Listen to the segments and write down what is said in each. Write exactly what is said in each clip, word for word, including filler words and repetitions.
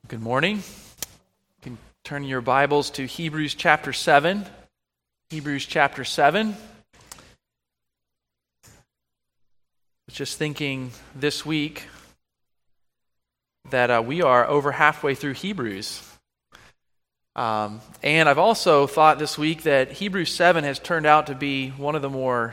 Good morning. You can turn your Bibles to Hebrews chapter seven. Hebrews chapter seven. I was just thinking this week that uh, we are over halfway through Hebrews. Um, and I've also thought this week that Hebrews seven has turned out to be one of the more,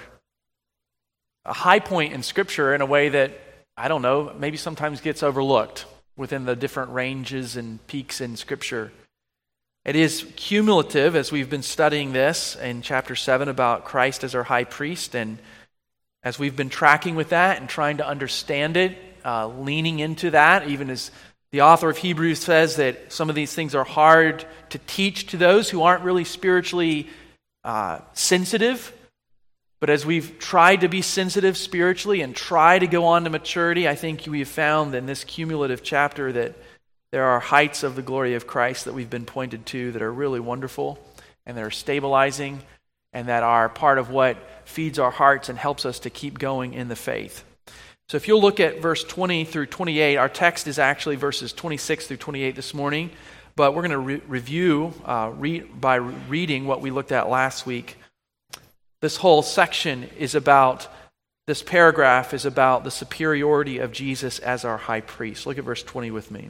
a high point in Scripture in a way that, I don't know, maybe sometimes gets overlooked within the different ranges and peaks in Scripture. It is cumulative, as we've been studying this in chapter seven about Christ as our high priest, and as we've been tracking with that and trying to understand it, uh, leaning into that, even as the author of Hebrews says that some of these things are hard to teach to those who aren't really spiritually uh, sensitive. But as we've tried to be sensitive spiritually and try to go on to maturity, I think we have found in this cumulative chapter that there are heights of the glory of Christ that we've been pointed to that are really wonderful and that are stabilizing and that are part of what feeds our hearts and helps us to keep going in the faith. So if you'll look at verse twenty through twenty-eight, our text is actually verses twenty-six through twenty-eight this morning, but we're going to re- review uh, re- by reading what we looked at last week. This whole section is about, this paragraph is about the superiority of Jesus as our high priest. Look at verse twenty with me.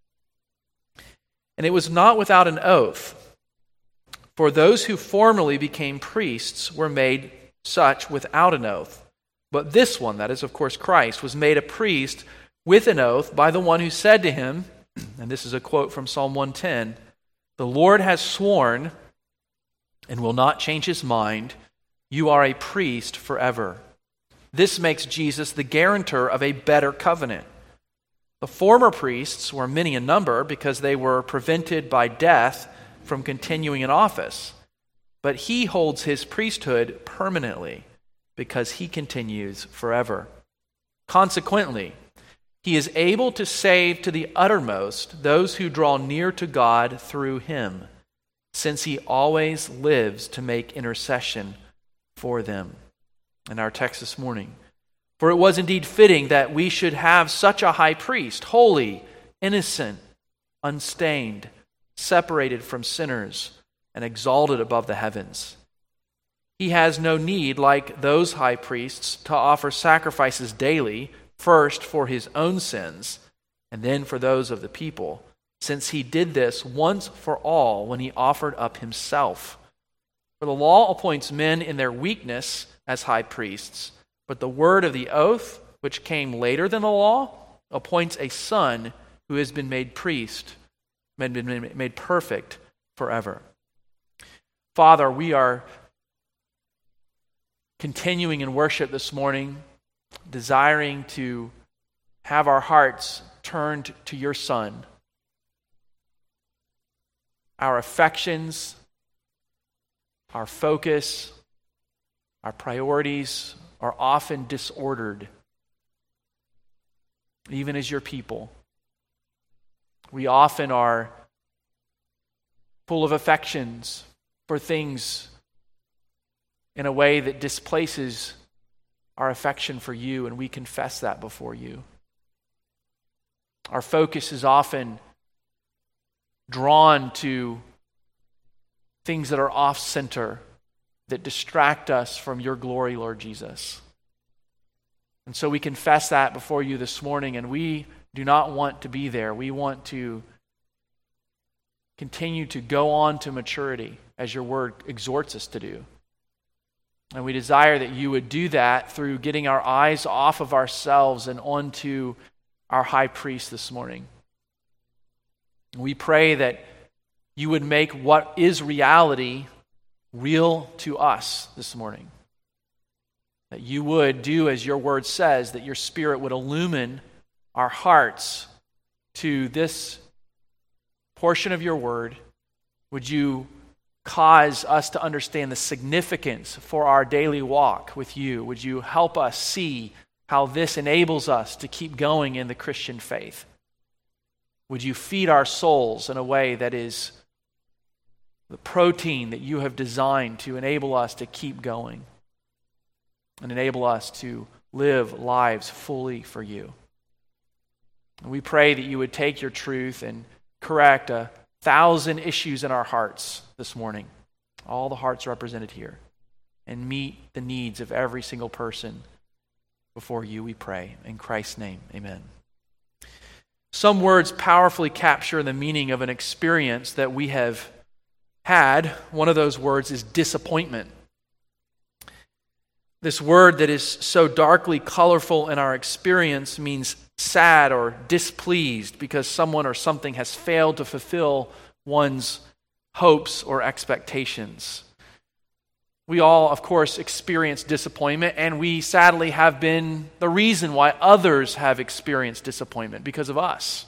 And it was not without an oath, for those who formerly became priests were made such without an oath. But this one, that is of course Christ, was made a priest with an oath by the one who said to him, and this is a quote from Psalm one ten, "The Lord has sworn and will not change his mind. You are a priest forever." This makes Jesus the guarantor of a better covenant. The former priests were many in number because they were prevented by death from continuing in office. But he holds his priesthood permanently because he continues forever. Consequently, he is able to save to the uttermost those who draw near to God through him, since he always lives to make intercession for them. In our text this morning. For it was indeed fitting that we should have such a high priest, holy, innocent, unstained, separated from sinners, and exalted above the heavens. He has no need, like those high priests, to offer sacrifices daily, first for his own sins, and then for those of the people, since he did this once for all when he offered up himself. For the law appoints men in their weakness as high priests, but the word of the oath, which came later than the law, appoints a son who has been made priest, been made perfect forever. Father, we are continuing in worship this morning, desiring to have our hearts turned to your Son. Our affections, our focus, our priorities are often disordered, even as your people. We often are full of affections for things in a way that displaces our affection for you, and we confess that before you. Our focus is often drawn to things that are off-center, that distract us from your glory, Lord Jesus. And so we confess that before you this morning, and we do not want to be there. We want to continue to go on to maturity, as your word exhorts us to do. And we desire that you would do that through getting our eyes off of ourselves and onto our high priest this morning. We pray that you would make what is reality real to us this morning. That you would do as your word says, that your Spirit would illumine our hearts to this portion of your word. Would you cause us to understand the significance for our daily walk with you? Would you help us see how this enables us to keep going in the Christian faith? Would you feed our souls in a way that is the protein that you have designed to enable us to keep going and enable us to live lives fully for you? And we pray that you would take your truth and correct a thousand issues in our hearts this morning, all the hearts represented here, and meet the needs of every single person before you, we pray. In Christ's name, amen. Some words powerfully capture the meaning of an experience that we have had. One of those words is disappointment. This word that is so darkly colorful in our experience means sad or displeased because someone or something has failed to fulfill one's hopes or expectations. We all, of course, experience disappointment, and we sadly have been the reason why others have experienced disappointment because of us.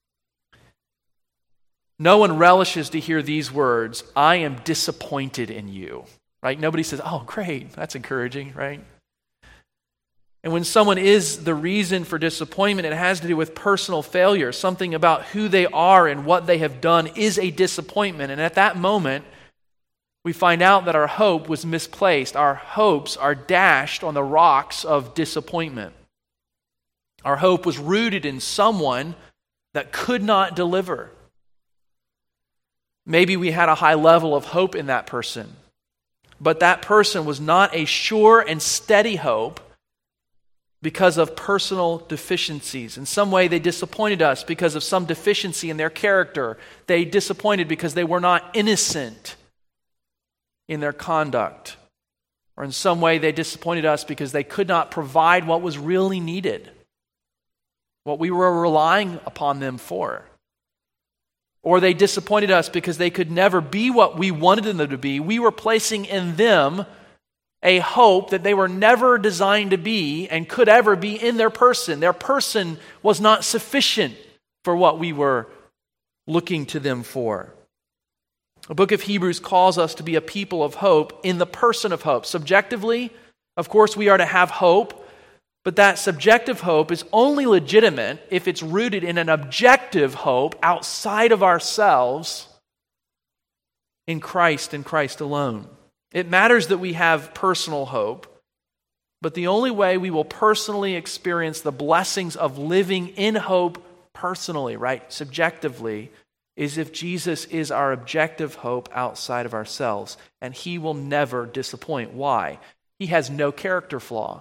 No one relishes to hear these words, "I am disappointed in you." Right? Nobody says, "Oh, great, that's encouraging," right? And when someone is the reason for disappointment, it has to do with personal failure. Something about who they are and what they have done is a disappointment. And at that moment, we find out that our hope was misplaced. Our hopes are dashed on the rocks of disappointment. Our hope was rooted in someone that could not deliver. Maybe we had a high level of hope in that person, but that person was not a sure and steady hope because of personal deficiencies. In some way, they disappointed us because of some deficiency in their character. They disappointed because they were not innocent in their conduct. Or in some way, they disappointed us because they could not provide what was really needed, what we were relying upon them for. Or they disappointed us because they could never be what we wanted them to be. We were placing in them a hope that they were never designed to be and could ever be in their person. Their person was not sufficient for what we were looking to them for. The book of Hebrews calls us to be a people of hope in the person of hope. Subjectively, of course, we are to have hope, but that subjective hope is only legitimate if it's rooted in an objective hope outside of ourselves in Christ and Christ alone. It matters that we have personal hope, but the only way we will personally experience the blessings of living in hope personally, right, subjectively, is if Jesus is our objective hope outside of ourselves, and He will never disappoint. Why? He has no character flaw.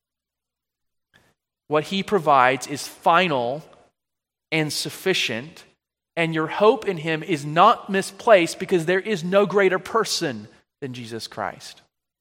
What He provides is final and sufficient, and your hope in Him is not misplaced because there is no greater person than Jesus Christ.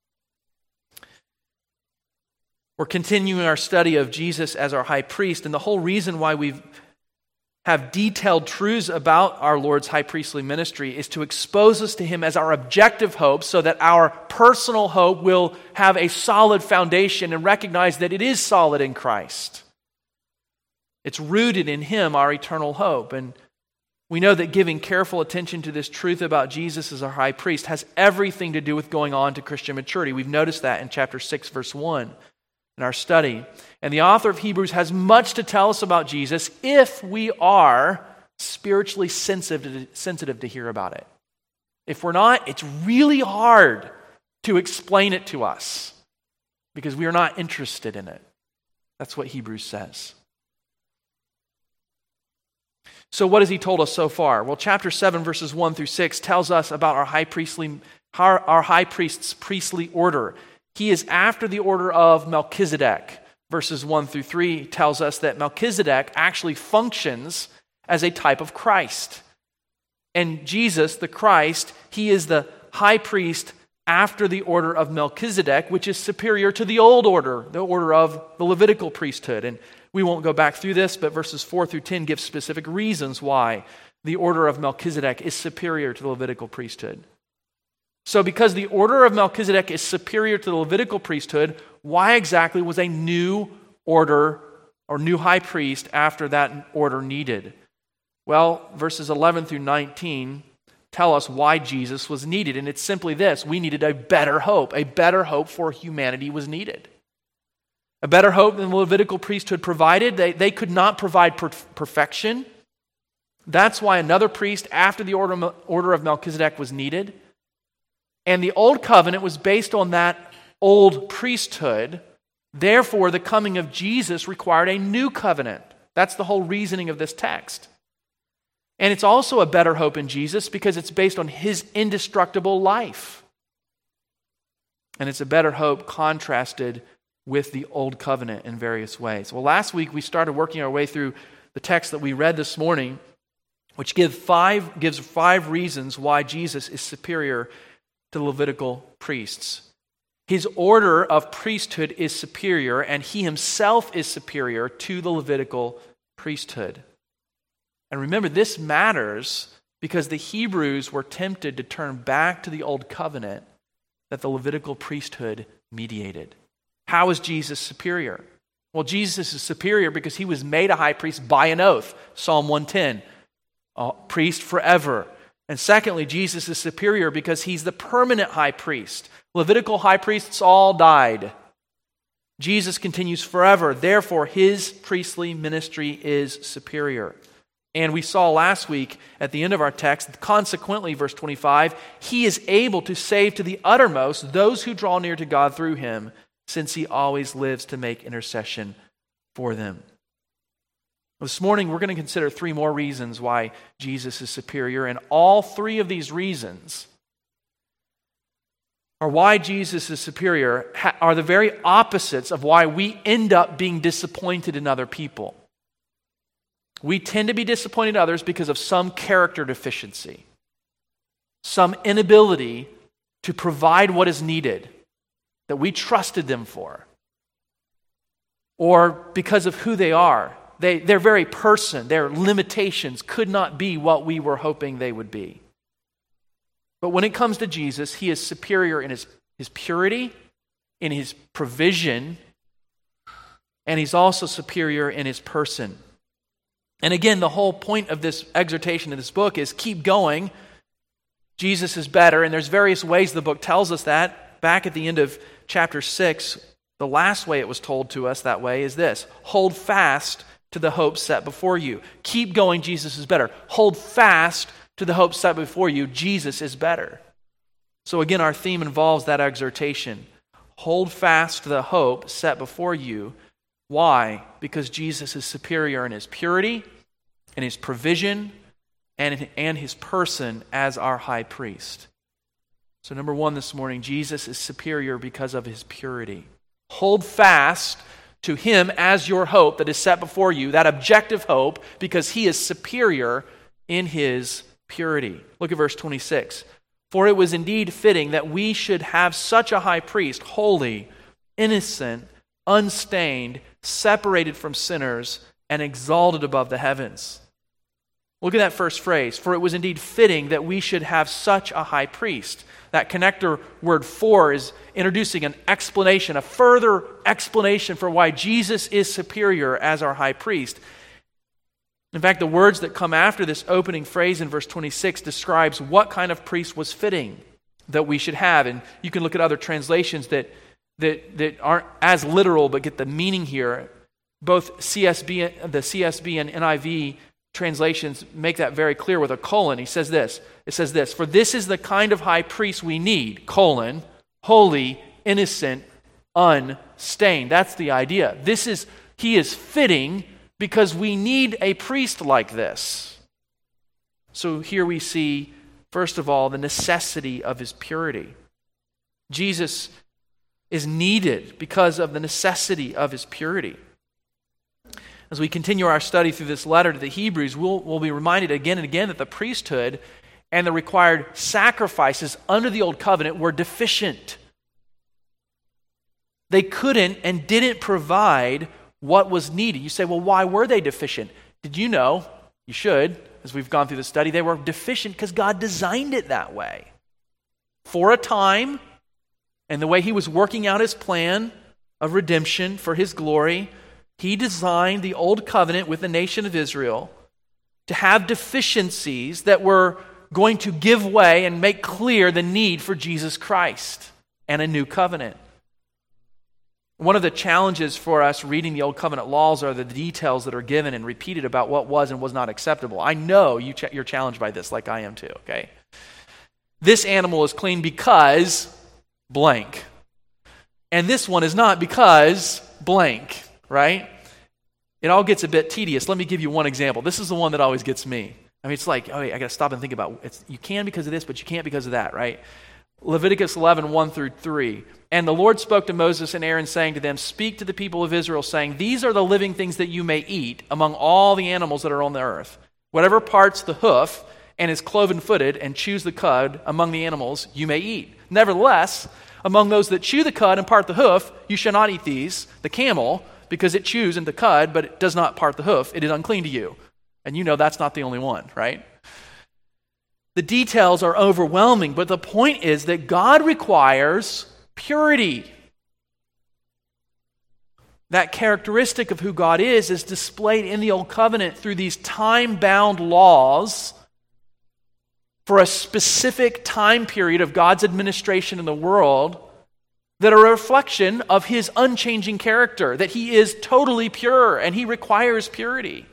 We're continuing our study of Jesus as our high priest, and the whole reason why we have detailed truths about our Lord's high priestly ministry is to expose us to Him as our objective hope so that our personal hope will have a solid foundation and recognize that it is solid in Christ. It's rooted in Him, our eternal hope. And we know that giving careful attention to this truth about Jesus as our high priest has everything to do with going on to Christian maturity. We've noticed that in chapter six, verse one in our study. And the author of Hebrews has much to tell us about Jesus if we are spiritually sensitive, sensitive to hear about it. If we're not, it's really hard to explain it to us because we are not interested in it. That's what Hebrews says. So what has he told us so far? Well, chapter seven, verses one through six tells us about our high priestly, our, our high priest's priestly order. He is after the order of Melchizedek. Verses one through three tells us that Melchizedek actually functions as a type of Christ. And Jesus, the Christ, He is the high priest after the order of Melchizedek, which is superior to the old order, the order of the Levitical priesthood. And we won't go back through this, but verses four through ten give specific reasons why the order of Melchizedek is superior to the Levitical priesthood. So because the order of Melchizedek is superior to the Levitical priesthood, why exactly was a new order or new high priest after that order needed? Well, verses eleven through nineteen tell us why Jesus was needed. And it's simply this: we needed a better hope. A better hope for humanity was needed. A better hope than the Levitical priesthood provided. They, they could not provide per- perfection. That's why another priest after the order, order of Melchizedek was needed. And the old covenant was based on that old priesthood. Therefore, the coming of Jesus required a new covenant. That's the whole reasoning of this text. And it's also a better hope in Jesus because it's based on his indestructible life. And it's a better hope contrasted with the old covenant in various ways. Well, last week we started working our way through the text that we read this morning, which give five, gives five reasons why Jesus is superior to the Levitical priests. His order of priesthood is superior, and he himself is superior to the Levitical priesthood. And remember, this matters because the Hebrews were tempted to turn back to the old covenant that the Levitical priesthood mediated. How is Jesus superior? Well, Jesus is superior because he was made a high priest by an oath. Psalm one ten, a priest forever. And secondly, Jesus is superior because he's the permanent high priest. Levitical high priests all died. Jesus continues forever. Therefore, his priestly ministry is superior. And we saw last week at the end of our text, consequently, verse twenty-five, he is able to save to the uttermost those who draw near to God through him, since he always lives to make intercession for them. This morning, we're going to consider three more reasons why Jesus is superior, and all three of these reasons are why Jesus is superior, are the very opposites of why we end up being disappointed in other people. We tend to be disappointed in others because of some character deficiency, some inability to provide what is needed that we trusted them for, or because of who they are. They, their very person, their limitations could not be what we were hoping they would be. But when it comes to Jesus, he is superior in his, his purity, in his provision, and he's also superior in his person. And again, the whole point of this exhortation in this book is keep going. Jesus is better, and there's various ways the book tells us that. Back at the end of chapter six, the last way it was told to us that way is this: hold fast to the hope set before you. Keep going, Jesus is better. Hold fast to the hope set before you, Jesus is better. So again, our theme involves that exhortation. Hold fast to the hope set before you. Why? Because Jesus is superior in his purity, in his provision, and, and his person as our high priest. So number one this morning, Jesus is superior because of his purity. Hold fast to him as your hope that is set before you, that objective hope, because he is superior in his purity. Look at verse twenty-six. For it was indeed fitting that we should have such a high priest, holy, innocent, unstained, separated from sinners, and exalted above the heavens. Look at that first phrase. For it was indeed fitting that we should have such a high priest. That connector word for is introducing an explanation, a further explanation for why Jesus is superior as our high priest. In fact, the words that come after this opening phrase in verse twenty-six describes what kind of priest was fitting that we should have. And you can look at other translations that that, that aren't as literal but get the meaning here. Both C S B, the C S B and N I V translations make that very clear with a colon. He says this. It says this: for this is the kind of high priest we need, colon, holy, innocent, unstained. That's the idea. This is, he is fitting because we need a priest like this. So here we see, first of all, the necessity of his purity. Jesus is needed because of the necessity of his purity. As we continue our study through this letter to the Hebrews, we'll, we'll be reminded again and again that the priesthood and the required sacrifices under the old covenant were deficient. They couldn't and didn't provide what was needed. You say, well, why were they deficient? Did you know? You should, as we've gone through the study, they were deficient because God designed it that way. For a time, and the way he was working out his plan of redemption for his glory, he designed the old covenant with the nation of Israel to have deficiencies that were going to give way and make clear the need for Jesus Christ and a new covenant. One of the challenges for us reading the Old Covenant laws are the details that are given and repeated about what was and was not acceptable. I know you ch- you're challenged by this, like I am too, okay? This animal is clean because blank. And this one is not because blank, right? It all gets a bit tedious. Let me give you one example. This is the one that always gets me. I mean, it's like, oh, wait, I got to stop and think about it. You can because of this, but you can't because of that, right? Leviticus eleven, one through three. And the Lord spoke to Moses and Aaron, saying to them, speak to the people of Israel, saying, these are the living things that you may eat among all the animals that are on the earth. Whatever parts the hoof and is cloven-footed and chews the cud among the animals, you may eat. Nevertheless, among those that chew the cud and part the hoof, you shall not eat these. The camel, because it chews in the cud, but it does not part the hoof, it is unclean to you. And you know that's not the only one, right? The details are overwhelming, but the point is that God requires purity. That characteristic of who God is is displayed in the Old Covenant through these time-bound laws for a specific time period of God's administration in the world that are a reflection of his unchanging character, that he is totally pure and he requires purity.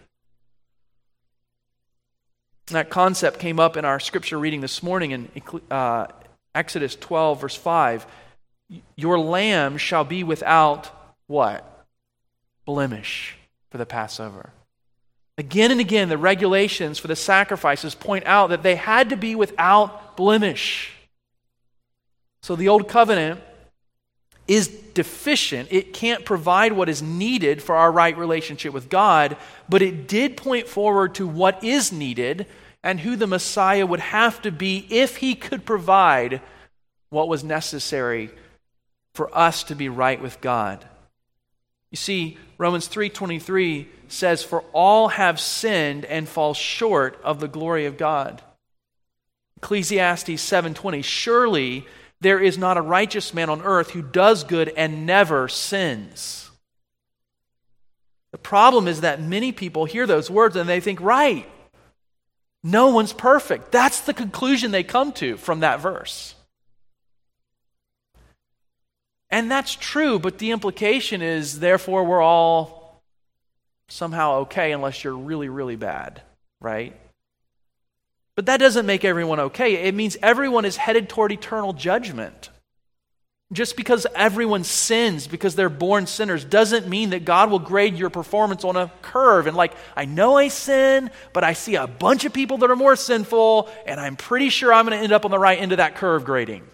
That concept came up in our scripture reading this morning in uh, Exodus twelve, verse five. Your lamb shall be without what? Blemish for the Passover. Again and again, the regulations for the sacrifices point out that they had to be without blemish. So the Old Covenant is deficient. It can't provide what is needed for our right relationship with God, but it did point forward to what is needed and who the Messiah would have to be if he could provide what was necessary for us to be right with God. You see, Romans three twenty-three says, for all have sinned and fall short of the glory of God. Ecclesiastes seven twenty, surely there is not a righteous man on earth who does good and never sins. The problem is that many people hear those words and they think, right, no one's perfect. That's the conclusion they come to from that verse. And that's true, but the implication is, therefore, we're all somehow okay unless you're really, really bad, right? But that doesn't make everyone okay. It means everyone is headed toward eternal judgment. Just because everyone sins, because they're born sinners, doesn't mean that God will grade your performance on a curve. And like, I know I sin, but I see a bunch of people that are more sinful, and I'm pretty sure I'm going to end up on the right end of that curve grading.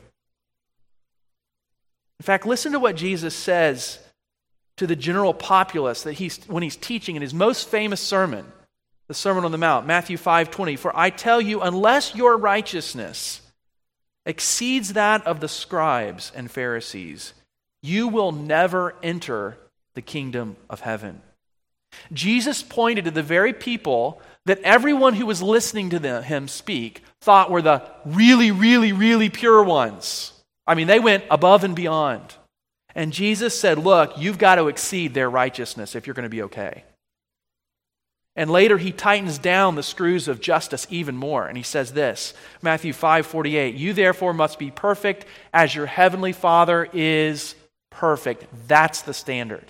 In fact, listen to what Jesus says to the general populace that he's when he's teaching in his most famous sermon, the Sermon on the Mount, Matthew five twenty. For I tell you, unless your righteousness exceeds that of the scribes and Pharisees, you will never enter the kingdom of heaven. Jesus pointed to the very people that everyone who was listening to them, him speak thought were the really, really, really pure ones. I mean, they went above and beyond. And Jesus said, look, you've got to exceed their righteousness if you're going to be okay. And later he tightens down the screws of justice even more. And he says this, Matthew five forty-eight, you therefore must be perfect as your heavenly Father is perfect. That's the standard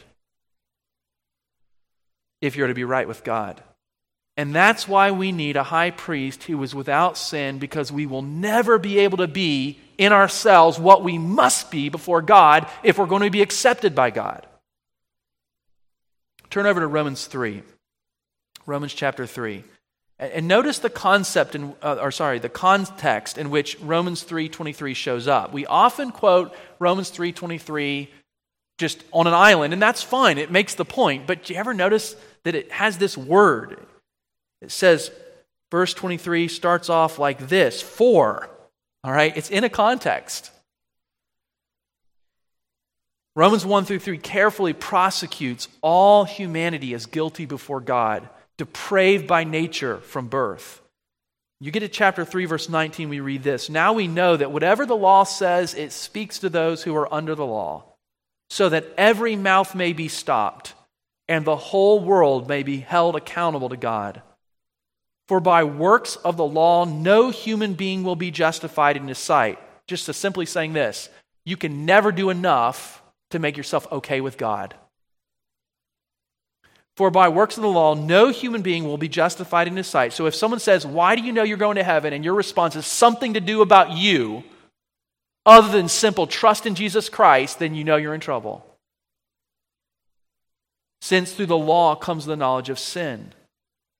if you're to be right with God. And that's why we need a high priest who is without sin, because we will never be able to be in ourselves what we must be before God if we're going to be accepted by God. Turn over to Romans three. Romans chapter three. And notice the concept, in, uh, or sorry, the context in which Romans three twenty-three shows up. We often quote Romans three twenty-three just on an island, and that's fine. It makes the point. But do you ever notice that it has this word? It says, verse twenty-three starts off like this, for. All right, it's in a context. Romans one through three carefully prosecutes all humanity as guilty before God, depraved by nature from birth. You get to chapter three, verse nineteen, we read this. Now we know that whatever the law says, it speaks to those who are under the law, so that every mouth may be stopped, and the whole world may be held accountable to God. For by works of the law, no human being will be justified in his sight. Just to simply saying this, you can never do enough to make yourself okay with God. For by works of the law, no human being will be justified in his sight. So if someone says, why do you know you're going to heaven? And your response is something to do about you, other than simple trust in Jesus Christ, then you know you're in trouble. Since through the law comes the knowledge of sin.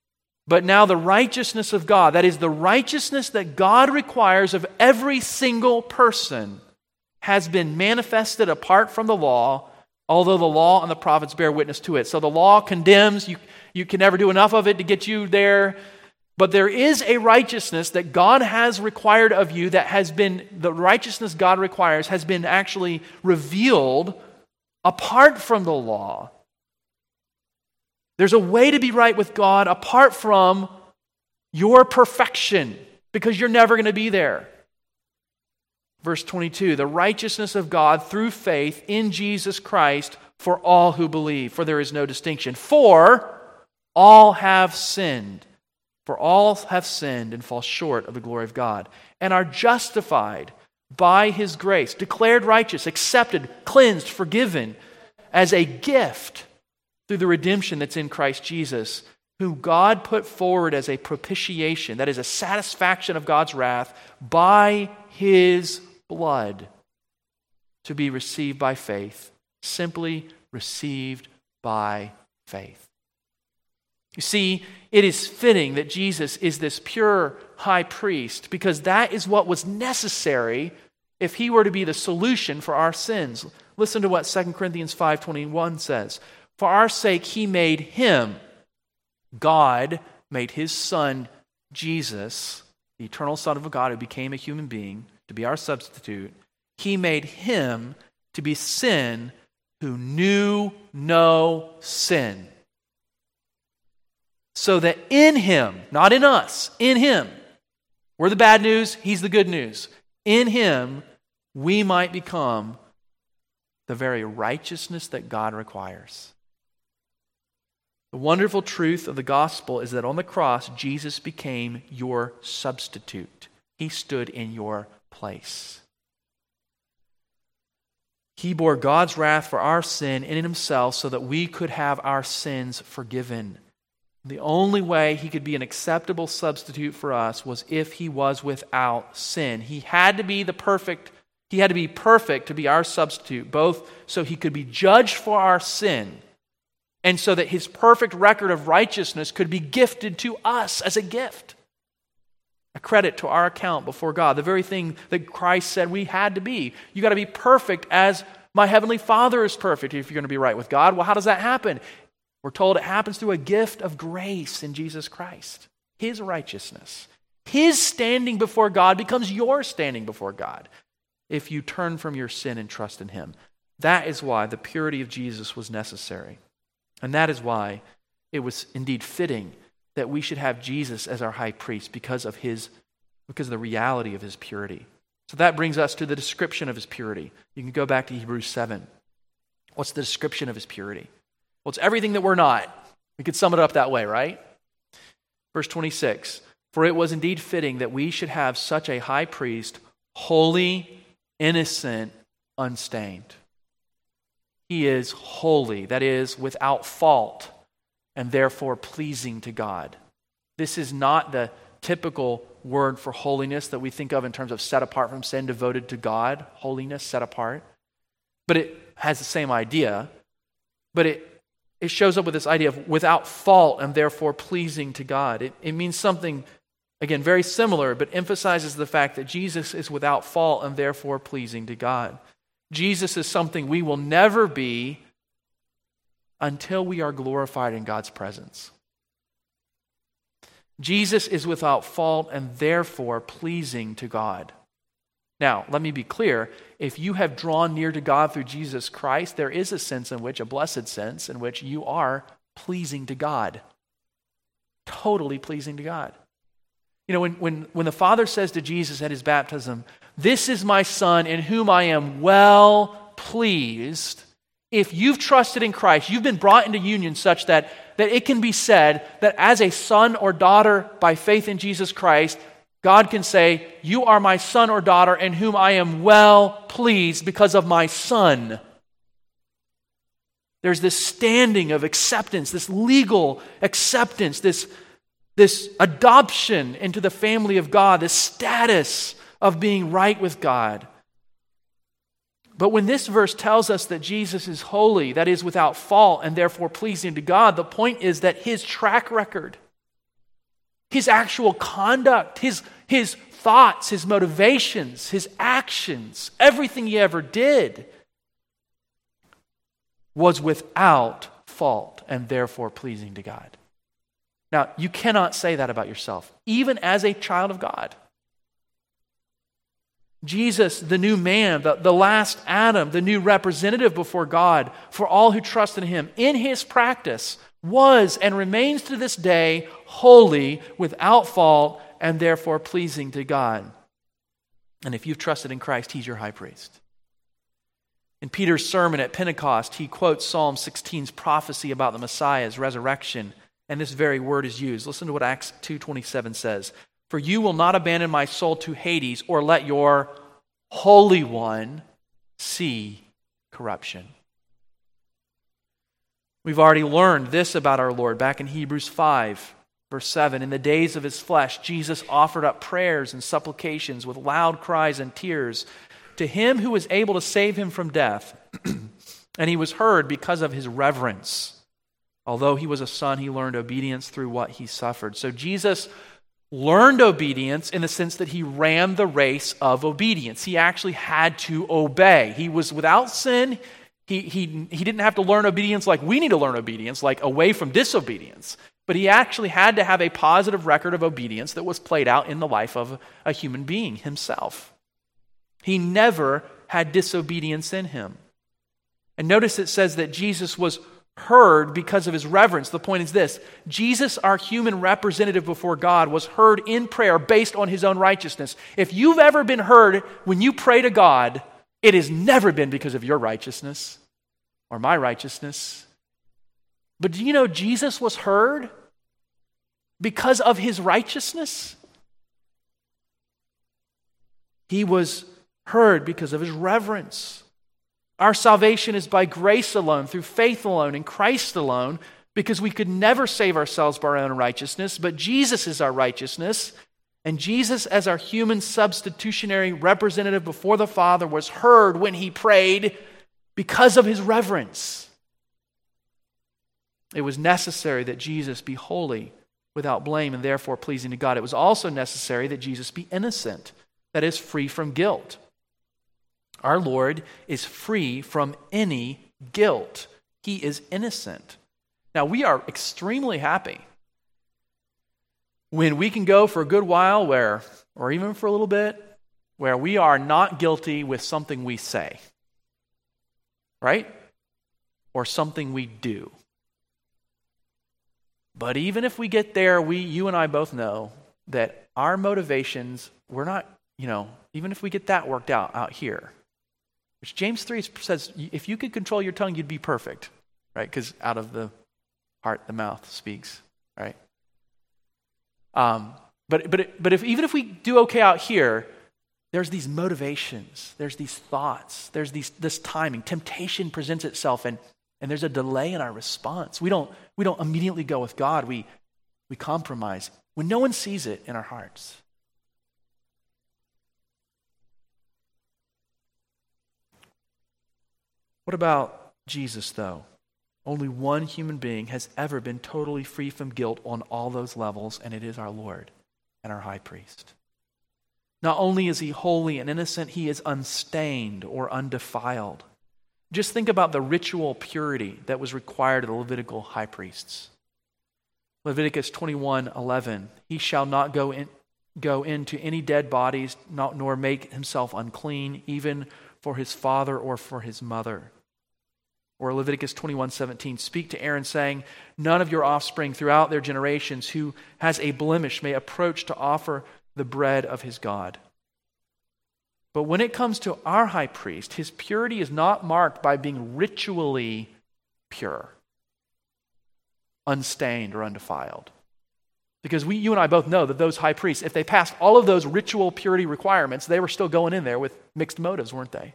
But now the righteousness of God, that is the righteousness that God requires of every single person, has been manifested apart from the law, although the law and the prophets bear witness to it. So the law condemns, you, you can never do enough of it to get you there. But there is a righteousness that God has required of you that has been, the righteousness God requires has been actually revealed apart from the law. There's a way to be right with God apart from your perfection, because you're never going to be there. Verse twenty-two, the righteousness of God through faith in Jesus Christ for all who believe, for there is no distinction. For all have sinned. For all have sinned and fall short of the glory of God, and are justified by His grace, declared righteous, accepted, cleansed, forgiven, as a gift through the redemption that's in Christ Jesus, whom God put forward as a propitiation, that is a satisfaction of God's wrath, by His blood, to be received by faith, simply received by faith. You see, it is fitting that Jesus is this pure high priest, because that is what was necessary if He were to be the solution for our sins. Listen to what Second Corinthians five twenty-one says. For our sake He made Him, God made His Son Jesus, the eternal Son of God who became a human being, to be our substitute. He made Him to be sin who knew no sin, so that in Him, not in us, in Him, we're the bad news, He's the good news. In Him, we might become the very righteousness that God requires. The wonderful truth of the gospel is that on the cross, Jesus became your substitute. He stood in your place. He bore God's wrath for our sin in Himself so that we could have our sins forgiven. The only way He could be an acceptable substitute for us was if He was without sin. He had to be the perfect, He had to be perfect to be our substitute, both so He could be judged for our sin and so that His perfect record of righteousness could be gifted to us as a gift, a credit to our account before God, the very thing that Christ said we had to be. You got to be perfect as my heavenly Father is perfect if you're going to be right with God. Well, how does that happen? We're told it happens through a gift of grace in Jesus Christ. His righteousness. His standing before God becomes your standing before God if you turn from your sin and trust in Him. That is why the purity of Jesus was necessary. And that is why it was indeed fitting that we should have Jesus as our high priest because of his, because of the reality of His purity. So that brings us to the description of His purity. You can go back to Hebrews seven. What's the description of His purity? Well, it's everything that we're not. We could sum it up that way, right? Verse twenty-six, for it was indeed fitting that we should have such a high priest, holy, innocent, unstained. He is holy, that is, without fault, and therefore pleasing to God. This is not the typical word for holiness that we think of in terms of set apart from sin, devoted to God, holiness, set apart. But it has the same idea, but it It shows up with this idea of without fault and therefore pleasing to God. It, it means something, again, very similar, but emphasizes the fact that Jesus is without fault and therefore pleasing to God. Jesus is something we will never be until we are glorified in God's presence. Jesus is without fault and therefore pleasing to God. Now, let me be clear. If you have drawn near to God through Jesus Christ, there is a sense in which, a blessed sense, in which you are pleasing to God. Totally pleasing to God. You know, when, when, when the Father says to Jesus at His baptism, "This is my Son in whom I am well pleased," if you've trusted in Christ, you've been brought into union such that, that it can be said that as a son or daughter by faith in Jesus Christ, God can say, "You are my son or daughter in whom I am well pleased because of my Son." There's this standing of acceptance, this legal acceptance, this, this adoption into the family of God, this status of being right with God. But when this verse tells us that Jesus is holy, that is without fault and therefore pleasing to God, the point is that His track record, his actual conduct, his, his thoughts, his motivations, his actions, everything he ever did was without fault and therefore pleasing to God. Now, you cannot say that about yourself, even as a child of God. Jesus, the new man, the, the last Adam, the new representative before God for all who trust in him, in his practice was and remains to this day holy, without fault, and therefore pleasing to God. And if you've trusted in Christ, he's your high priest. In Peter's sermon at Pentecost, he quotes Psalm sixteen's prophecy about the Messiah's resurrection, and this very word is used. Listen to what Acts two twenty-seven says. For you will not abandon my soul to Hades or let your Holy One see corruption. We've already learned this about our Lord back in Hebrews five, verse seven. In the days of his flesh, Jesus offered up prayers and supplications with loud cries and tears to him who was able to save him from death. And he was heard because of his reverence. Although he was a son, he learned obedience through what he suffered. So Jesus learned obedience in the sense that he ran the race of obedience. He actually had to obey. He was without sin. He, he, he didn't have to learn obedience like we need to learn obedience, like away from disobedience. But he actually had to have a positive record of obedience that was played out in the life of a human being himself. He never had disobedience in him. And notice it says that Jesus was heard because of his reverence. The point is this: Jesus, our human representative before God, was heard in prayer based on his own righteousness. If you've ever been heard when you pray to God, it has never been because of your righteousness or my righteousness. But do you know Jesus was heard because of his righteousness? He was heard because of his reverence. Our salvation is by grace alone, through faith alone, in Christ alone, because we could never save ourselves by our own righteousness, but Jesus is our righteousness, and Jesus, as our human substitutionary representative before the Father, was heard when he prayed because of his reverence. It was necessary that Jesus be holy, without blame, and therefore pleasing to God. It was also necessary that Jesus be innocent, that is, free from guilt. Our Lord is free from any guilt. He is innocent. Now, we are extremely happy when we can go for a good while where, or even for a little bit, where we are not guilty with something we say, right? Or something we do. But even if we get there, we, you and I both know that our motivations, we're not, you know, even if we get that worked out out here, which James three says, if you could control your tongue, you'd be perfect, right? Because out of the heart, the mouth speaks, right? Um, but but but if even if we do okay out here, there's these motivations, there's these thoughts, there's these this timing. Temptation presents itself, and and there's a delay in our response. We don't we don't immediately go with God. We we compromise when no one sees it in our hearts. What about Jesus, though? Only one human being has ever been totally free from guilt on all those levels, and it is our Lord and our high priest. Not only is he holy and innocent, he is unstained or undefiled. Just think about the ritual purity that was required of the Levitical high priests. Leviticus twenty-one eleven, he shall not go in, go into any dead bodies, not, nor make himself unclean, even for his father or for his mother. Or Leviticus twenty-one seventeen, speak to Aaron, saying, none of your offspring throughout their generations who has a blemish may approach to offer the bread of his God. But when it comes to our high priest, his purity is not marked by being ritually pure, unstained or undefiled. Because we, you and I both know that those high priests, if they passed all of those ritual purity requirements, they were still going in there with mixed motives, weren't they?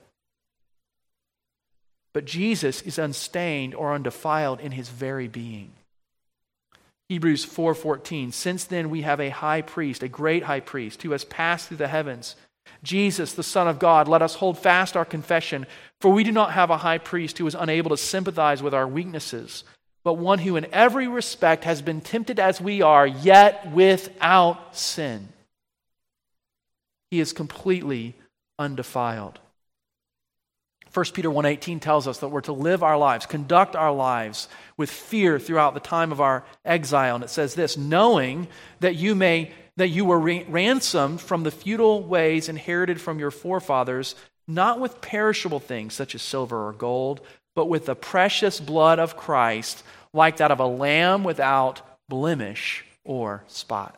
But Jesus is unstained or undefiled in his very being. Hebrews four fourteen, since then we have a high priest, a great high priest, who has passed through the heavens, Jesus, the Son of God. Let us hold fast our confession, for we do not have a high priest who is unable to sympathize with our weaknesses, but one who in every respect has been tempted as we are, yet without sin. He is completely undefiled. First Peter one eighteen tells us that we're to live our lives, conduct our lives with fear throughout the time of our exile. And it says this, knowing that you may that you were ra- ransomed from the futile ways inherited from your forefathers, not with perishable things such as silver or gold, but with the precious blood of Christ, like that of a lamb without blemish or spot.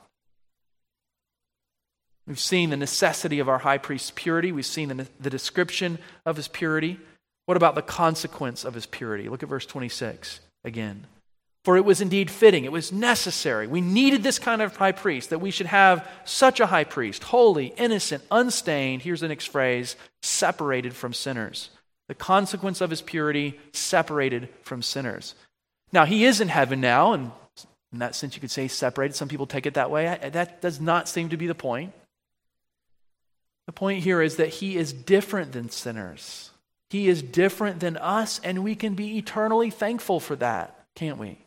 We've seen the necessity of our high priest's purity. We've seen the, the description of his purity. What about the consequence of his purity? Look at verse twenty-six again. For it was indeed fitting, it was necessary. We needed this kind of high priest, that we should have such a high priest, holy, innocent, unstained, here's the next phrase, separated from sinners. The consequence of his purity, separated from sinners. Now, he is in heaven now, and in that sense you could say separated. Some people take it that way. That does not seem to be the point. The point here is that he is different than sinners. He is different than us, and we can be eternally thankful for that, can't we?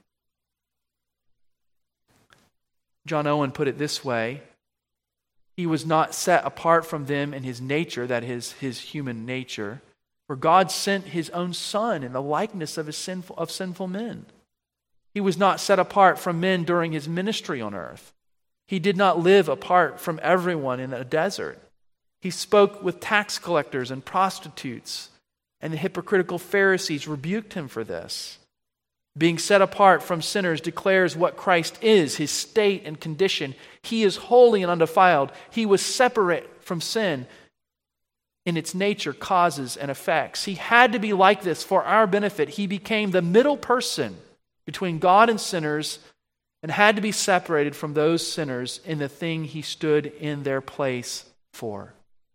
John Owen put it this way, he was not set apart from them in his nature, that is, his human nature, for God sent his own Son in the likeness of, his sinful, of sinful men. He was not set apart from men during his ministry on earth. He did not live apart from everyone in a desert. He spoke with tax collectors and prostitutes, and the hypocritical Pharisees rebuked him for this. Being set apart from sinners declares what Christ is, his state and condition. He is holy and undefiled. He was separate from sin in its nature, causes, and effects. He had to be like this for our benefit. He became the middle person between God and sinners and had to be separated from those sinners in the thing he stood in their place for.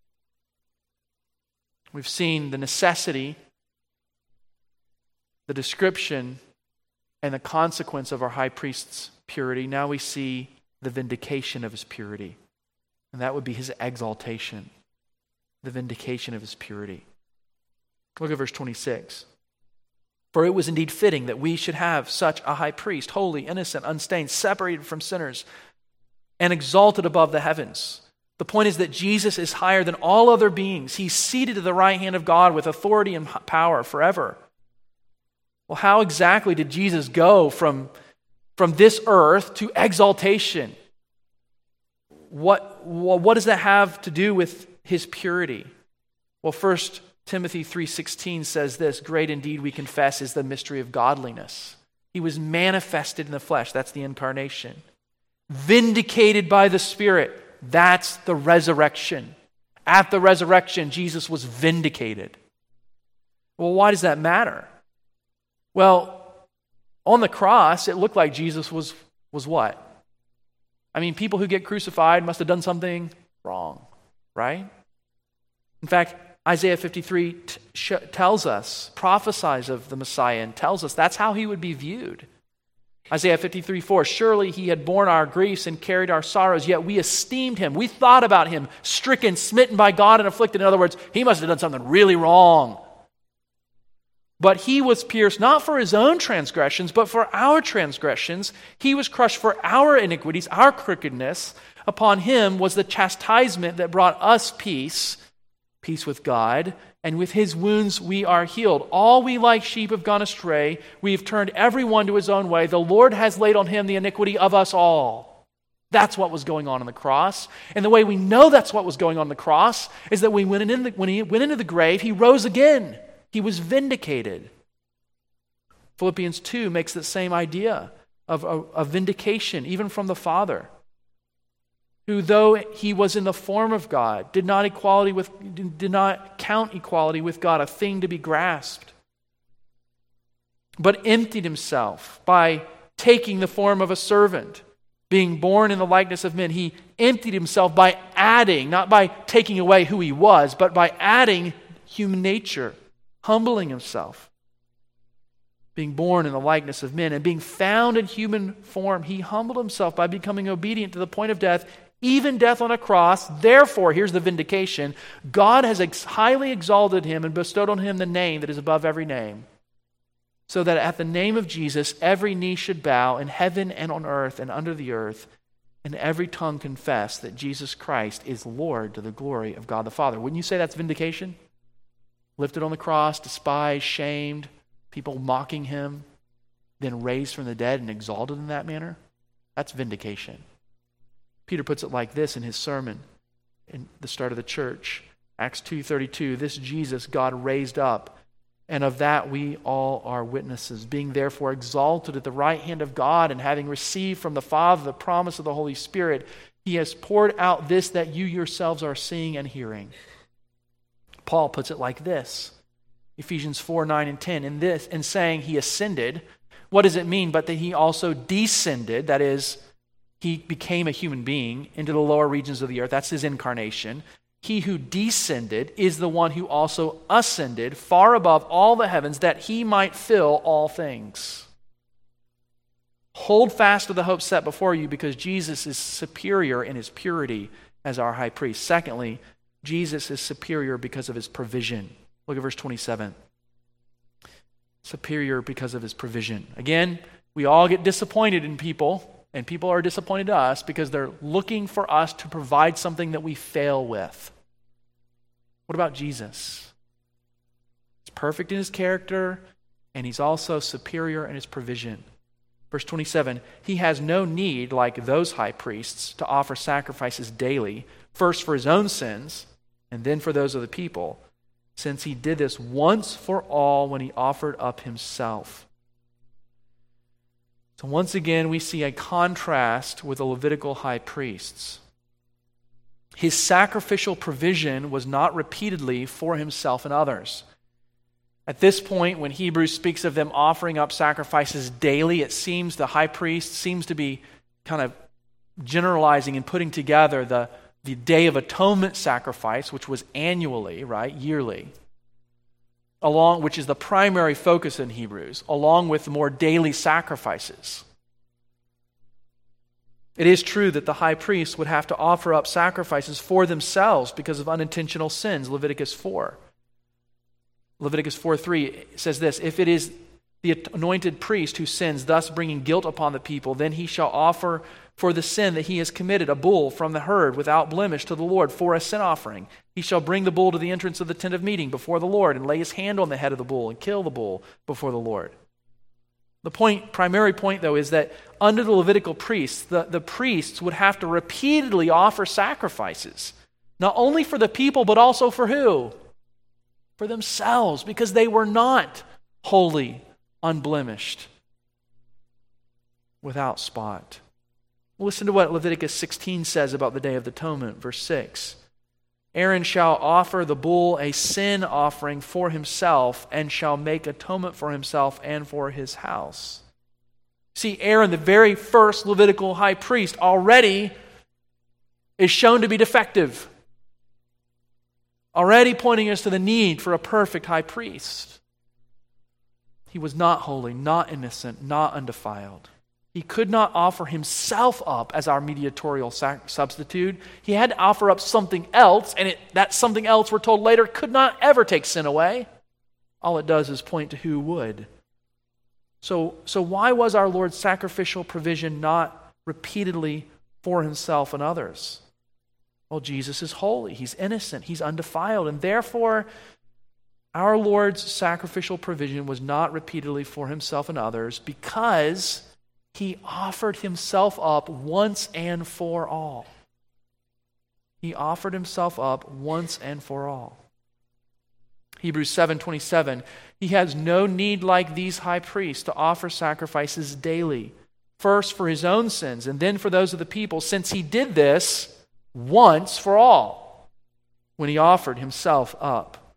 We've seen the necessity, the description, and the consequence of our high priest's purity. Now we see the vindication of his purity. And that would be his exaltation. The vindication of his purity. Look at verse twenty-six. For it was indeed fitting that we should have such a high priest, holy, innocent, unstained, separated from sinners, and exalted above the heavens. The point is that Jesus is higher than all other beings. He's seated at the right hand of God with authority and power forever. Well, how exactly did Jesus go from, from this earth to exaltation? What, what does that have to do with his purity? Well, First Timothy three sixteen says this, great indeed we confess is the mystery of godliness. He was manifested in the flesh, that's the incarnation. Vindicated by the Spirit, that's the resurrection. At the resurrection, Jesus was vindicated. Well, why does that matter? Well, on the cross, it looked like Jesus was, was what? I mean, people who get crucified must have done something wrong, right? In fact, Isaiah fifty-three t- sh- tells us, prophesies of the Messiah and tells us that's how he would be viewed. Isaiah fifty-three four, surely he had borne our griefs and carried our sorrows, yet we esteemed him. We thought about him, stricken, smitten by God and afflicted. In other words, he must have done something really wrong. But he was pierced not for his own transgressions, but for our transgressions. He was crushed for our iniquities, our crookedness. Upon him was the chastisement that brought us peace, peace with God, and with his wounds we are healed. All we like sheep have gone astray. We have turned every one to his own way. The Lord has laid on him the iniquity of us all. That's what was going on on the cross. And the way we know that's what was going on on the cross is that when, went in the, when he went into the grave, he rose again. He was vindicated. Philippians two makes the same idea of a, a vindication, even from the Father, who, though he was in the form of God, did not equality with did not count equality with God a thing to be grasped, but emptied himself by taking the form of a servant, being born in the likeness of men. He emptied himself by adding, not by taking away who he was, but by adding human nature, humbling himself, being born in the likeness of men, and being found in human form, he humbled himself by becoming obedient to the point of death, even death on a cross. Therefore, here's the vindication, God has ex- highly exalted him and bestowed on him the name that is above every name, so that at the name of Jesus every knee should bow in heaven and on earth and under the earth, and every tongue confess that Jesus Christ is Lord to the glory of God the Father. Wouldn't you say that's vindication? Lifted on the cross, despised, shamed, people mocking him, then raised from the dead and exalted in that manner? That's vindication. Peter puts it like this in his sermon in the start of the church. Acts two thirty-two, this Jesus God raised up, and of that we all are witnesses, being therefore exalted at the right hand of God, and having received from the Father the promise of the Holy Spirit, he has poured out this that you yourselves are seeing and hearing. Paul puts it like this, Ephesians four, nine, and ten, in this, in saying he ascended, what does it mean but that he also descended, that is, he became a human being into the lower regions of the earth, that's his incarnation. He who descended is the one who also ascended far above all the heavens that he might fill all things. Hold fast to the hope set before you because Jesus is superior in his purity as our high priest. Secondly, Jesus is superior because of his provision. Look at verse twenty-seven. Superior because of his provision. Again, we all get disappointed in people, and people are disappointed to us because they're looking for us to provide something that we fail with. What about Jesus? He's perfect in his character, and he's also superior in his provision. Verse twenty-seven, he has no need, like those high priests, to offer sacrifices daily, first for his own sins, and then for those of the people, since he did this once for all when he offered up himself. So once again, we see a contrast with the Levitical high priests. His sacrificial provision was not repeatedly for himself and others. At this point, when Hebrews speaks of them offering up sacrifices daily, it seems the high priest seems to be kind of generalizing and putting together the, the Day of Atonement sacrifice, which was annually, right, yearly, along, which is the primary focus in Hebrews, along with more daily sacrifices. It is true that the high priest would have to offer up sacrifices for themselves because of unintentional sins, Leviticus four. Leviticus four three says this, if it is the anointed priest who sins, thus bringing guilt upon the people, then he shall offer for the sin that he has committed a bull from the herd without blemish to the Lord for a sin offering. He shall bring the bull to the entrance of the tent of meeting before the Lord and lay his hand on the head of the bull and kill the bull before the Lord. The point, primary point, though, is that under the Levitical priests, the, the priests would have to repeatedly offer sacrifices, not only for the people, but also for who? For themselves, because they were not holy, unblemished, without spot. Listen to what Leviticus sixteen says about the Day of Atonement, verse six. Aaron shall offer the bull a sin offering for himself and shall make atonement for himself and for his house. See, Aaron, the very first Levitical high priest, already is shown to be defective. Already pointing us to the need for a perfect high priest. He was not holy, not innocent, not undefiled. He could not offer himself up as our mediatorial sac- substitute. He had to offer up something else, and it, that something else, we're told later, could not ever take sin away. All it does is point to who would. So, so why was our Lord's sacrificial provision not repeatedly for himself and others? Well, Jesus is holy, he's innocent, he's undefiled, and therefore our Lord's sacrificial provision was not repeatedly for himself and others because he offered himself up once and for all. He offered himself up once and for all. Hebrews seven twenty-seven, he has no need like these high priests to offer sacrifices daily, first for his own sins and then for those of the people, since he did this once for all when he offered himself up.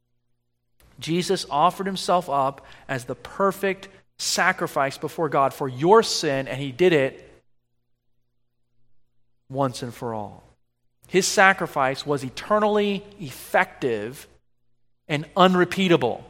Jesus offered himself up as the perfect sacrifice before God for your sin, and he did it once and for all. His sacrifice was eternally effective and unrepeatable.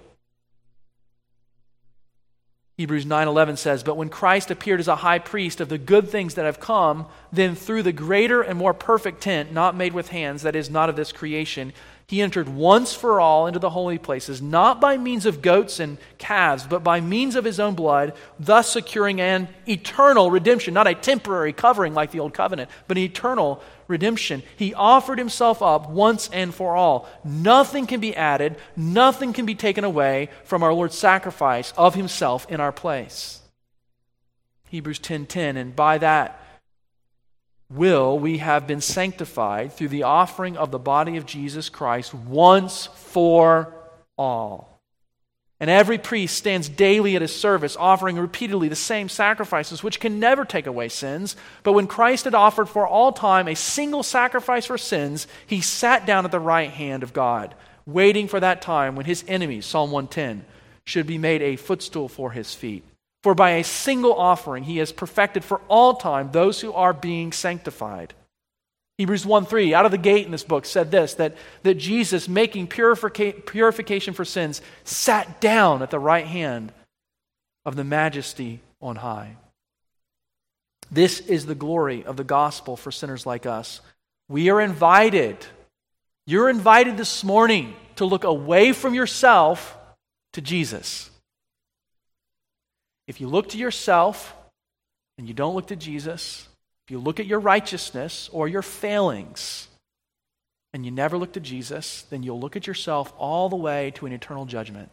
Hebrews nine eleven says, but when Christ appeared as a high priest of the good things that have come, then through the greater and more perfect tent, not made with hands, that is not of this creation, He entered once for all into the holy places, not by means of goats and calves, but by means of his own blood, thus securing an eternal redemption, not a temporary covering like the old covenant, but an eternal redemption. He offered himself up once and for all. Nothing can be added, nothing can be taken away from our Lord's sacrifice of himself in our place. Hebrews ten ten, and by that will we have been sanctified through the offering of the body of Jesus Christ once for all. And every priest stands daily at his service, offering repeatedly the same sacrifices, which can never take away sins. But when Christ had offered for all time a single sacrifice for sins, he sat down at the right hand of God, waiting for that time when his enemies, Psalm one ten, should be made a footstool for his feet. For by a single offering he has perfected for all time those who are being sanctified. Hebrews one three, out of the gate in this book, said this, that, that Jesus, making purifica- purification for sins, sat down at the right hand of the majesty on high. This is the glory of the gospel for sinners like us. We are invited, you're invited this morning to look away from yourself to Jesus. If you look to yourself and you don't look to Jesus, if you look at your righteousness or your failings and you never look to Jesus, then you'll look at yourself all the way to an eternal judgment.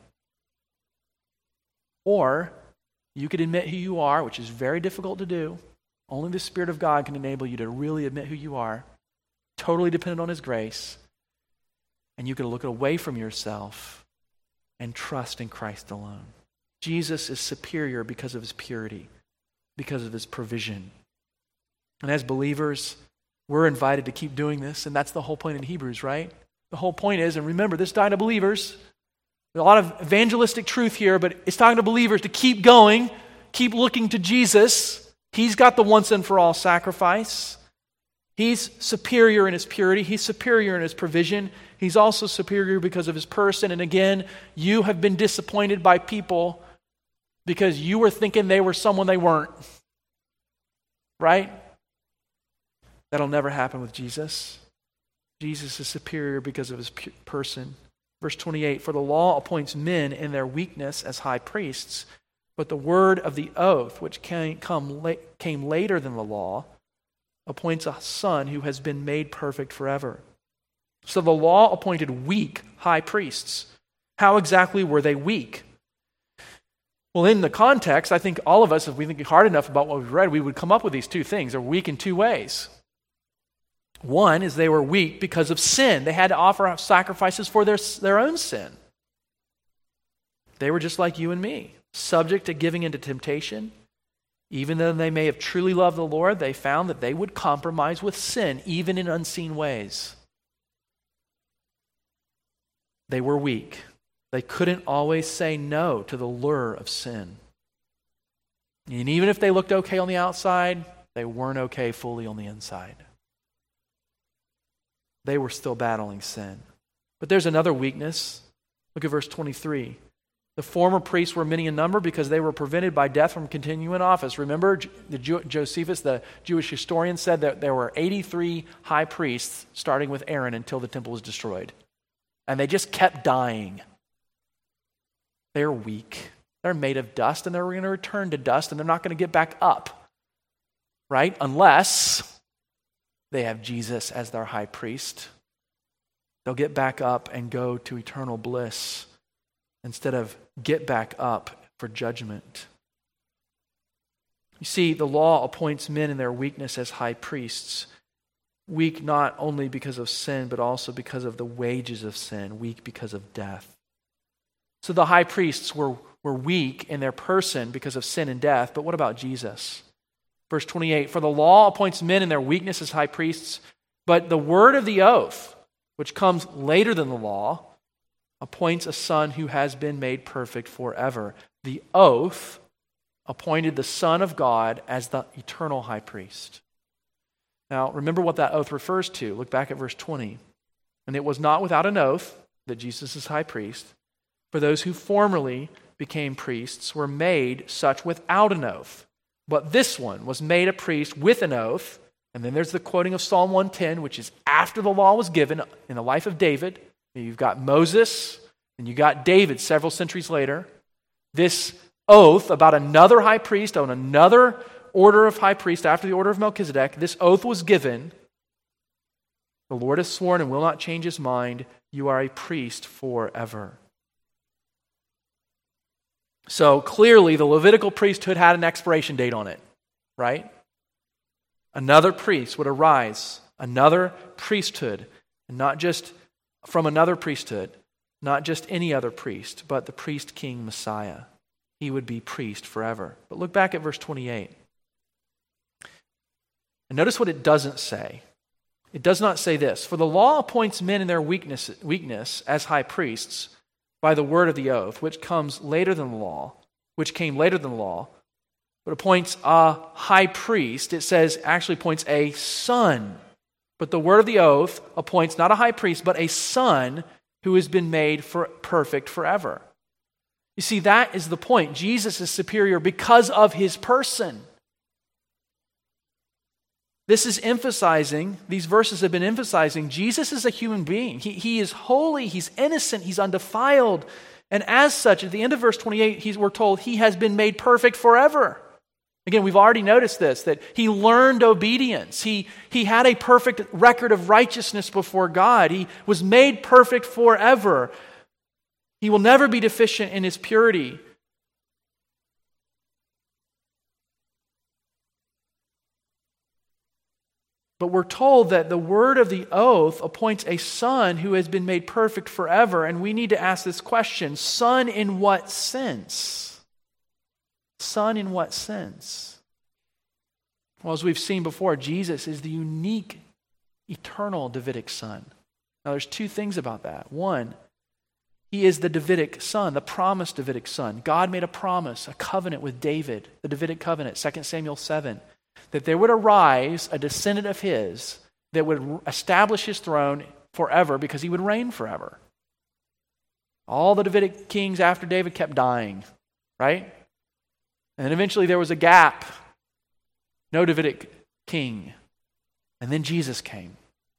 Or you could admit who you are, which is very difficult to do. Only the Spirit of God can enable you to really admit who you are, totally dependent on his grace. And you can look away from yourself and trust in Christ alone. Jesus is superior because of his purity, because of his provision. And as believers, we're invited to keep doing this, and that's the whole point in Hebrews, right? The whole point is, and remember, this died to believers. There's a lot of evangelistic truth here, but it's talking to believers to keep going, keep looking to Jesus. He's got the once and for all sacrifice. He's superior in his purity. He's superior in his provision. He's also superior because of his person. And again, you have been disappointed by people because you were thinking they were someone they weren't. Right? That'll never happen with Jesus. Jesus is superior because of his pu- person. Verse twenty-eight, for the law appoints men in their weakness as high priests, but the word of the oath, which came, come la- came later than the law, appoints a son who has been made perfect forever. So the law appointed weak high priests. How exactly were they weak? Well, in the context, I think all of us, if we think hard enough about what we've read, we would come up with these two things. They're weak in two ways. One is they were weak because of sin. They had to offer sacrifices for their, their own sin. They were just like you and me, subject to giving into temptation. Even though they may have truly loved the Lord, they found that they would compromise with sin, even in unseen ways. They were weak. They couldn't always say no to the lure of sin. And even if they looked okay on the outside, they weren't okay fully on the inside. They were still battling sin. But there's another weakness. Look at verse twenty-three. The former priests were many in number because they were prevented by death from continuing in office. Remember, the Josephus, the Jewish historian, said that there were eighty-three high priests, starting with Aaron, until the temple was destroyed. And they just kept dying. They're weak. They're made of dust, and they're going to return to dust, and they're not going to get back up. Right? Unless they have Jesus as their high priest. They'll get back up and go to eternal bliss instead of get back up for judgment. You see, the law appoints men in their weakness as high priests. Weak not only because of sin, but also because of the wages of sin. Weak because of death. So the high priests were, were weak in their person because of sin and death. But what about Jesus? Verse twenty-eight, for the law appoints men in their weakness as high priests, but the word of the oath, which comes later than the law, appoints a son who has been made perfect forever. The oath appointed the Son of God as the eternal high priest. Now, remember what that oath refers to. Look back at verse twenty. And it was not without an oath that Jesus is high priest, for those who formerly became priests were made such without an oath. But this one was made a priest with an oath. And then there's the quoting of Psalm one ten, which is after the law was given in the life of David. You've got Moses, and you got David several centuries later. This oath about another high priest on another order of high priest after the order of Melchizedek, this oath was given. The Lord has sworn and will not change his mind. You are a priest forever. So clearly the Levitical priesthood had an expiration date on it, right? Another priest would arise, another priesthood, and not just from another priesthood, not just any other priest, but the priest king Messiah. He would be priest forever. But look back at verse twenty-eight. And notice what it doesn't say. It does not say this. For the law appoints men in their weakness, weakness as high priests by the word of the oath, which comes later than the law, which came later than the law, but appoints a high priest. It says, actually appoints a son. But the word of the oath appoints not a high priest, but a son who has been made for perfect forever. You see, that is the point. Jesus is superior because of his person. This is emphasizing, these verses have been emphasizing, Jesus is a human being. He, he is holy, he's innocent, he's undefiled. And as such, at the end of verse twenty-eight, he's, we're told he has been made perfect forever. Again, we've already noticed this, that he learned obedience. He, he had a perfect record of righteousness before God. He was made perfect forever. He will never be deficient in his purity. But we're told that the word of the oath appoints a son who has been made perfect forever. And we need to ask this question, son in what sense? Son in what sense? Well, as we've seen before, Jesus is the unique, eternal Davidic son. Now, there's two things about that. One, he is the Davidic son, the promised Davidic son. God made a promise, a covenant with David, the Davidic covenant, Second Samuel seven, that there would arise a descendant of his that would establish his throne forever because he would reign forever. All the Davidic kings after David kept dying, right? And then eventually there was a gap. No Davidic king. And then Jesus came.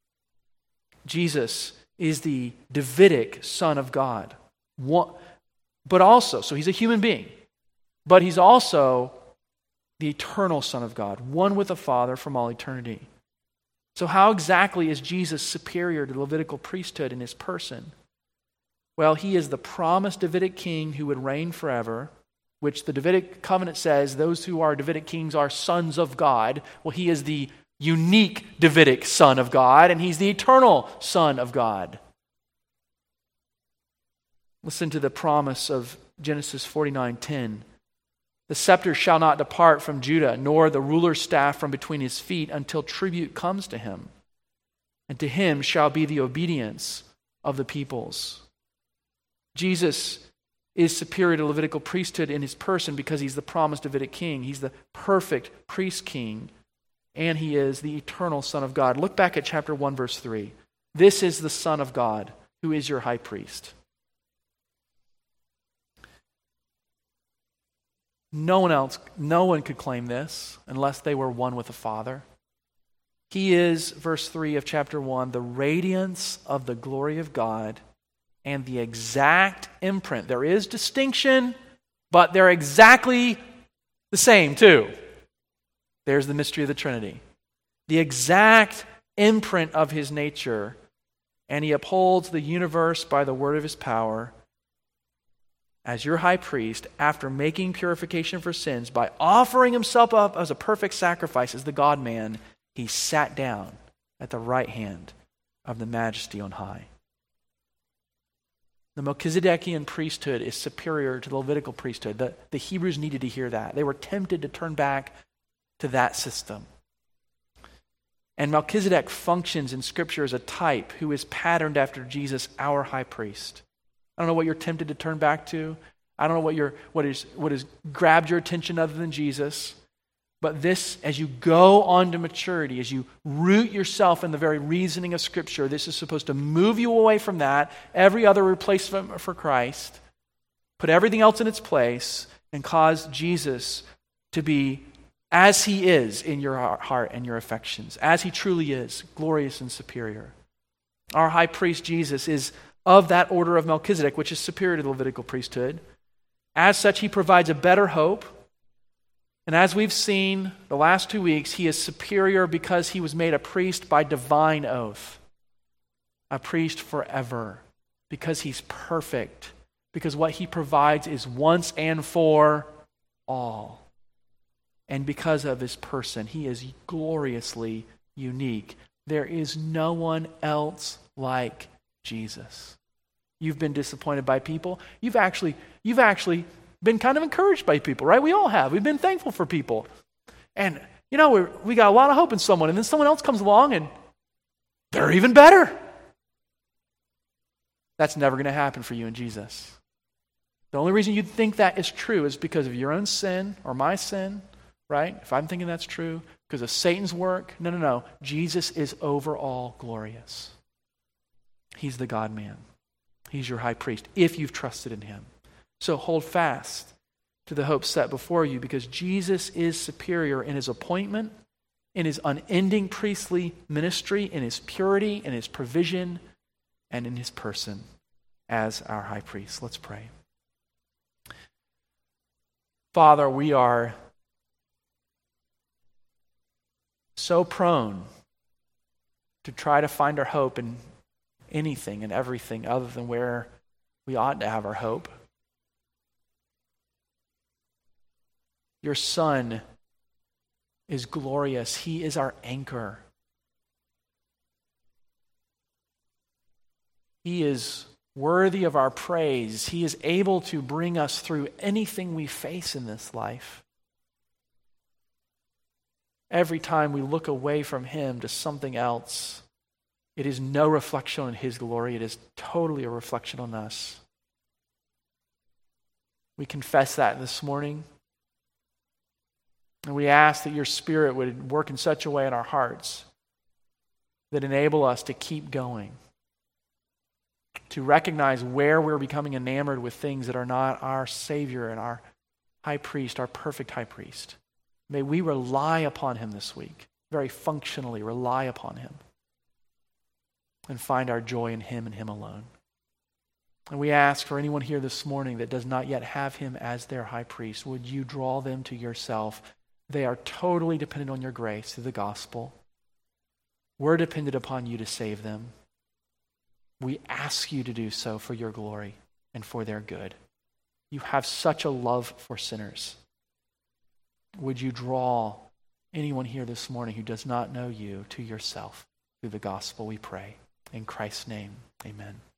Jesus is the Davidic Son of God. One, but also, so he's a human being, but he's also the eternal Son of God, one with the Father from all eternity. So how exactly is Jesus superior to the Levitical priesthood in his person? Well, he is the promised Davidic king who would reign forever, which the Davidic covenant says those who are Davidic kings are sons of God. Well, he is the unique Davidic Son of God, and he's the eternal Son of God. Listen to the promise of Genesis forty-nine ten. The scepter shall not depart from Judah, nor the ruler's staff from between his feet, until tribute comes to him. And to him shall be the obedience of the peoples. Jesus is superior to Levitical priesthood in his person because he's the promised Davidic king. He's the perfect priest king, and he is the eternal Son of God. Look back at chapter one, verse three. This is the Son of God, who is your high priest. No one else, no one could claim this unless they were one with the Father. He is, verse three of chapter one, the radiance of the glory of God and the exact imprint. There is distinction, but they're exactly the same too. There's the mystery of the Trinity. The exact imprint of his nature, and he upholds the universe by the word of his power. As your high priest, after making purification for sins, by offering himself up as a perfect sacrifice as the God-man, he sat down at the right hand of the Majesty on high. The Melchizedekian priesthood is superior to the Levitical priesthood. The, the Hebrews needed to hear that. They were tempted to turn back to that system. And Melchizedek functions in Scripture as a type who is patterned after Jesus, our high priest. I don't know what you're tempted to turn back to. I don't know what your what is what has grabbed your attention other than Jesus. But this, as you go on to maturity, as you root yourself in the very reasoning of Scripture, this is supposed to move you away from that, every other replacement for Christ, put everything else in its place, and cause Jesus to be as he is in your heart and your affections, as he truly is, glorious and superior. Our high priest Jesus is of that order of Melchizedek, which is superior to the Levitical priesthood. As such, he provides a better hope. And as we've seen the last two weeks, he is superior because he was made a priest by divine oath. A priest forever. Because he's perfect. Because what he provides is once and for all. And because of his person, he is gloriously unique. There is no one else like Jesus. You've been disappointed by people. You've actually, you've actually been kind of encouraged by people, right? We all have. We've been thankful for people. And, you know, we're, we got a lot of hope in someone, and then someone else comes along and they're even better. That's never going to happen for you and Jesus. The only reason you'd think that is true is because of your own sin or my sin, right? If I'm thinking that's true, because of Satan's work. No, no, no. Jesus is overall glorious. He's the God-man. He's your high priest, if you've trusted in him. So hold fast to the hope set before you, because Jesus is superior in his appointment, in his unending priestly ministry, in his purity, in his provision, and in his person as our high priest. Let's pray. Father, we are so prone to try to find our hope in anything and everything other than where we ought to have our hope. Your Son is glorious. He is our anchor. He is worthy of our praise. He is able to bring us through anything we face in this life. Every time we look away from him to something else, it is no reflection on his glory. It is totally a reflection on us. We confess that this morning. And we ask that your Spirit would work in such a way in our hearts that enable us to keep going, to recognize where we're becoming enamored with things that are not our Savior and our high priest, our perfect high priest. May we rely upon him this week, very functionally rely upon him, and find our joy in him and him alone. And we ask for anyone here this morning that does not yet have him as their high priest, would you draw them to yourself? They are totally dependent on your grace through the gospel. We're dependent upon you to save them. We ask you to do so for your glory and for their good. You have such a love for sinners. Would you draw anyone here this morning who does not know you to yourself through the gospel, we pray. In Christ's name, amen.